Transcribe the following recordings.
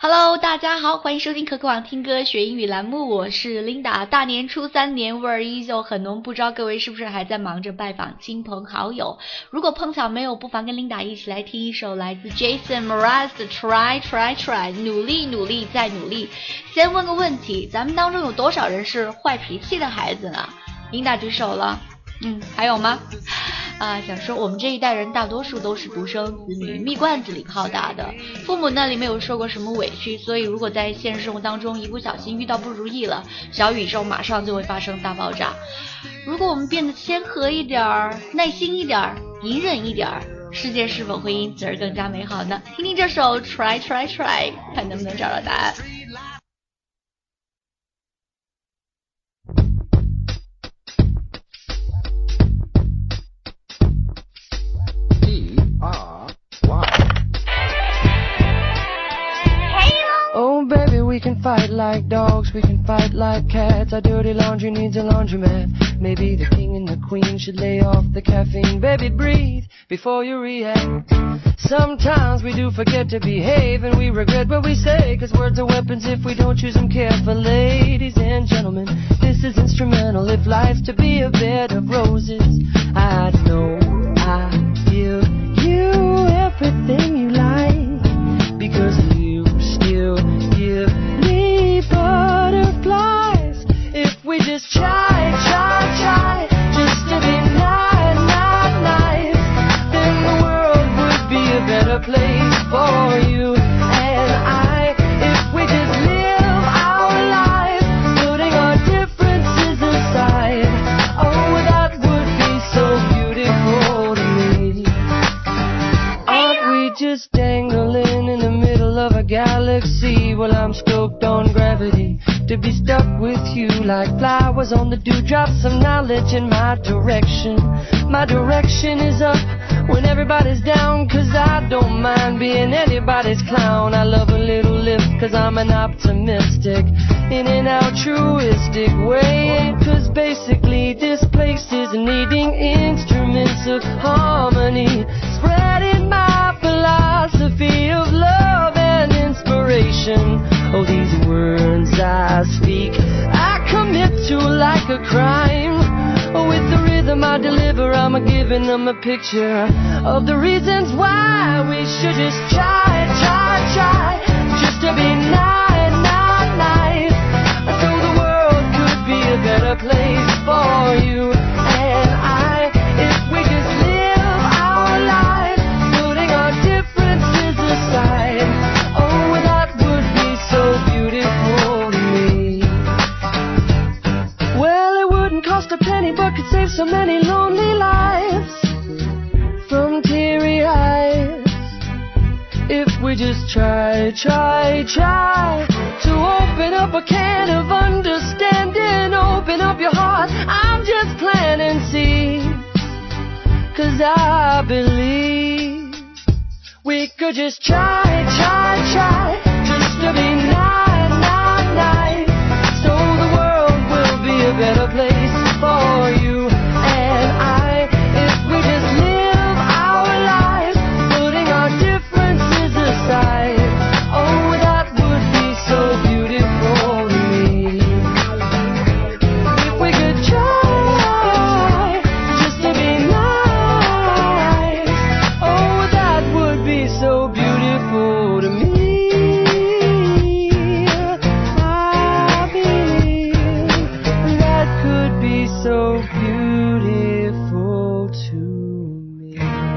Hello， 大家好，欢迎收听可可网听歌学英语栏目，我是 Linda。大年初三年味儿依旧很浓，不知道各位是不是还在忙着拜访亲朋好友？如果碰巧没有，不妨跟 Linda 一起来听一首来自 Jason Mraz 的 Try， 努力努力再努力。先问个问题，咱们当中有多少人是坏脾气的孩子呢？ Linda 举手了。还有吗？想说我们这一代人大多数都是独生子女，蜜罐子里泡大的，父母那里没有受过什么委屈，所以如果在现实生活当中一不小心遇到不如意了，小宇宙马上就会发生大爆炸。如果我们变得谦和一点儿，耐心一点儿，隐忍一点儿，世界是否会因此而更加美好呢？听听这首 Try， 看能不能找到答案。 Oh baby, we can fight like dogs, we can fight like cats. Our dirty laundry needs a laundromat. Maybe the king and the queen should lay off the caffeine. Baby, breathe before you react. Sometimes we do forget to behave and we regret what we say, 'cause words are weapons if we don't use them carefully. Ladies and gentlemen, this is instrumental. If life's to be a bed of roses, I know I give you everything you like, because you still give me butterflies. If we just try just to be nice, then the world would be a better place for you and I. If we just live our lives, putting our differences aside, oh, that would be so beautiful to me. Aren't we just dangling in the middle of a galaxy? Well, I'm stoked on gravity, to be stuck with you like flowers on the dewdrops of knowledge in my direction. My direction is up when everybody's down, 'cause I don't mind being anybody's clown. I love a little lift 'cause I'm an optimistic in an altruistic way, 'cause basically this place is needing instruments of harmony, spreading my philosophy of love and inspiration. Oh, these words I speak, I commit to like a crime. Oh, with the rhythm I deliver, I'm giving them a picture of the reasons why we should just try just to be nice, so the world could be a better place for you and I. If we just live our lives, putting our differences aside, oh, that would be so beautiful to me. Well, it wouldn't cost a penny, but could save so many lonely lives from teary eyes. If we just try to open up a can of understanding, open up your heart, I'm just planting seeds, 'cause I believe we could just try just to be nice, so the world will be a better place for you and I. If we just live our lives, putting our differences aside, oh, that would be so beautiful to me. If we could try just to be nice, oh, that would be so beautiful to me. I believe that could be so beautiful to me.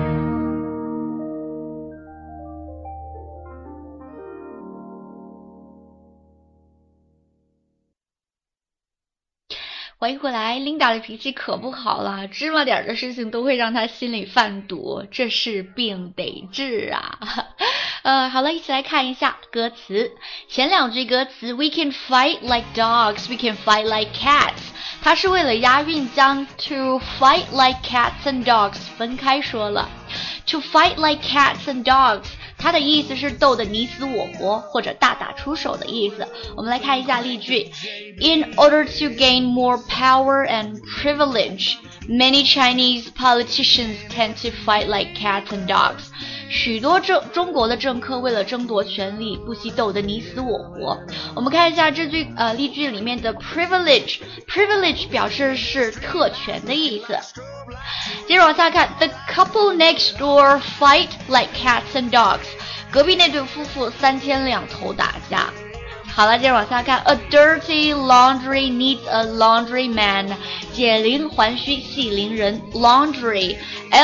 欢迎回来。 Linda 的脾气可不好了，芝麻点的事情都会让她心里犯堵，这是病得治啊。好了，一起来看一下歌词。前两句歌词 We can fight like dogs, we can fight like cats， 它是为了押韵将 to fight like cats and dogs 分开说了。To fight like cats and dogs， 它的意思是斗得你死我活或者大打出手的意思。我们来看一下例句 In order to gain more power and privilege, many Chinese politicians tend to fight like cats and dogs. 许多中国的政客为了争夺权力，不惜斗得你死我活。我们看一下这句例句里面的 privilege 表示是特权的意思。接着往下看 The couple next door fight like cats and dogs. 隔壁那对夫妇三天两头打架。好了，接着往下看 A dirty laundry needs a laundry man. 解铃还须系铃人 Laundry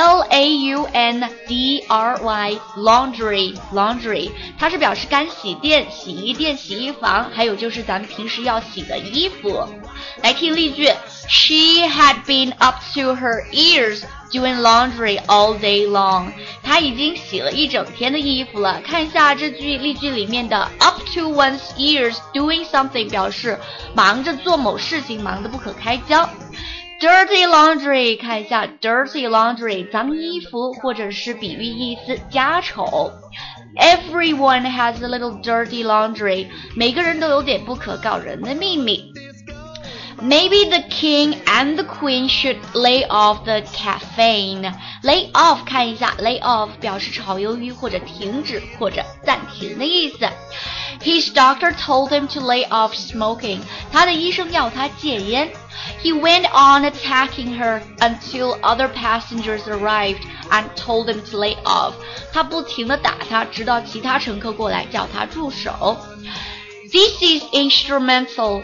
L-A-U-N-D-R-Y Laundry 它是表示干洗店、洗衣店、洗衣房，还有就是咱们平时要洗的衣服。来听例句 She had been up to her ears doing laundry all day long. 她已经洗了一整天的衣服了。看一下这句例句里面的 up to one's ears doing something 表示忙着做某事情，忙得不可开交。Dirty laundry 看一下 dirty laundry 脏衣服，或者是比喻意思家丑。Everyone has a little dirty laundry 每个人都有点不可告人的秘密。Maybe the king and the queen should lay off the caffeine. Lay off 看一下 lay off 表示炒鱿鱼或者停止或者暂停的意思。His doctor told him to lay off smoking. 他的医生要他戒烟。He went on attacking her until other passengers arrived and told him to lay off. 他不停地打他，直到其他乘客过来叫他住手。This is instrumental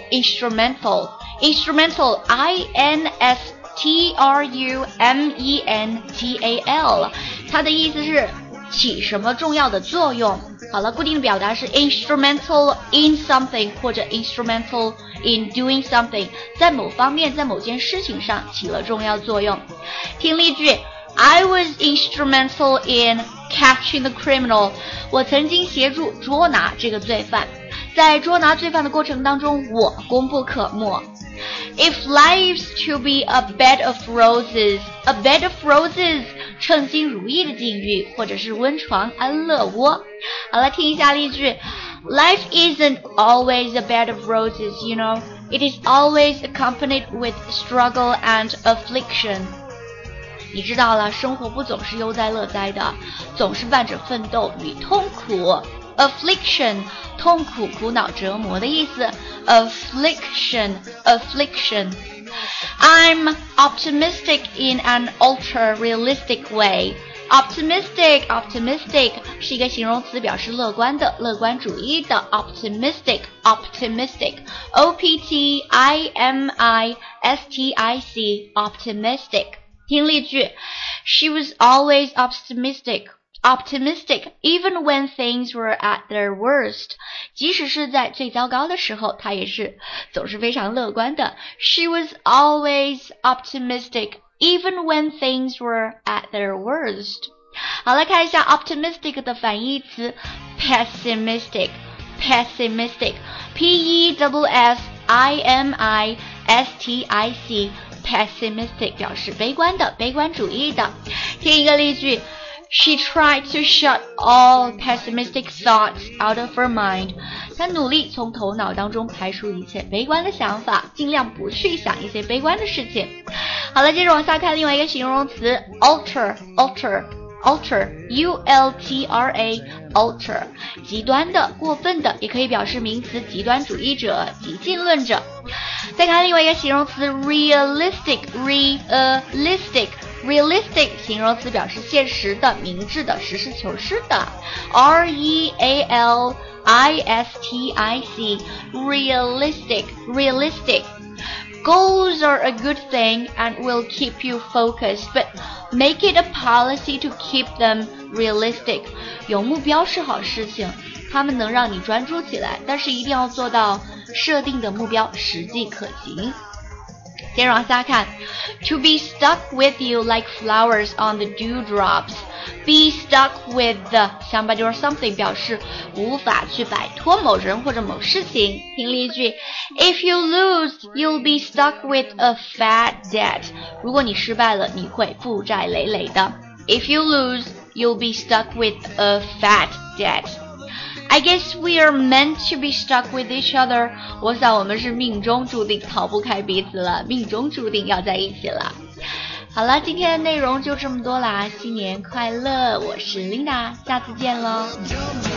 I-N-S-T-R-U-M-E-N-T-A-L 它的意思是起什么重要的作用。好了，固定的表达是 instrumental in something 或者 instrumental in doing something 在某方面在某件事情上起了重要作用。听例句 I was instrumental in catching the criminal. 我曾经协助捉拿这个罪犯。在捉拿罪犯的过程当中，我功不可没。If life's to be a bed of roses, a bed of roses 称心如意的境遇，或者是温床安乐窝。好了，听一下例句 Life isn't always a bed of roses, you know. It is always accompanied with struggle and affliction. 你知道了，生活不总是悠哉乐哉的，总是伴着奋斗与痛苦。Affliction 痛苦苦恼折磨的意思 Affliction I'm optimistic in an ultra-realistic way. Optimistic 是一个形容词，表示乐观的、乐观主义的 optimistic O-P-T-I-M-I-S-T-I-C optimistic 听例句 She was always optimistic even when things were at their worst. 即使是在最糟糕的时候，她也是总是非常乐观的。She was always optimistic even when things were at their worst. 好，来看一下 optimistic 的反义词 pessimistic P-E-S-S-I-M-I-S-T-I-C pessimistic 表示悲观的、悲观主义的。听一个例句She tried to shut all pessimistic thoughts out of her mind. 她努力從頭腦當中排除一切悲觀的想法，盡量不去想一些悲觀的事情。好了，接着往下看另外一個形容詞 ultra U-L-T-R-A ultra 極端的、過分的，也可以表示名詞極端主義者、激進論者。再看另外一個形容詞 realistic形容詞表示現實的、明智的、實事求是的 R-E-A-L-I-S-T-I-C realistic Goals are a good thing and will keep you focused, but make it a policy to keep them realistic. 有目標是好事情，它們能讓你專注起來，但是一定要做到設定的目標實際可行。接着往下看 To be stuck with you like flowers on the dewdrops. Be stuck with somebody or something 表示无法去摆脱某人或者某事情。听例句 If you lose, you'll be stuck with a fat debt. 如果你失败了，你会负债累累的。If you lose, you'll be stuck with a fat that。I guess we are meant to be stuck with each other. 我想我们是命中注定逃不开彼此了，命中注定要在一起了。好了，今天的内容就这么多啦，新年快乐！我是 Linda， 下次见喽。